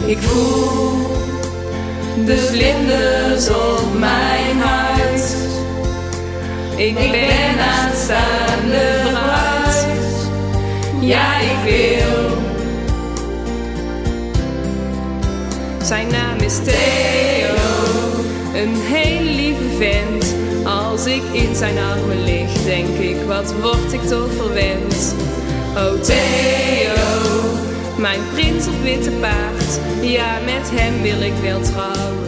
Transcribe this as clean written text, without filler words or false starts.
Ik voel de vlinders op mijn huid. Ik ben aanstaande bruid. Ja, ik wil. Zijn naam is Theo, een hele lieve vent. Als ik in zijn armen lig, denk ik, wat word ik toch verwend. Oh Theo, mijn prins op witte paard, ja, met hem wil ik wel trouwen.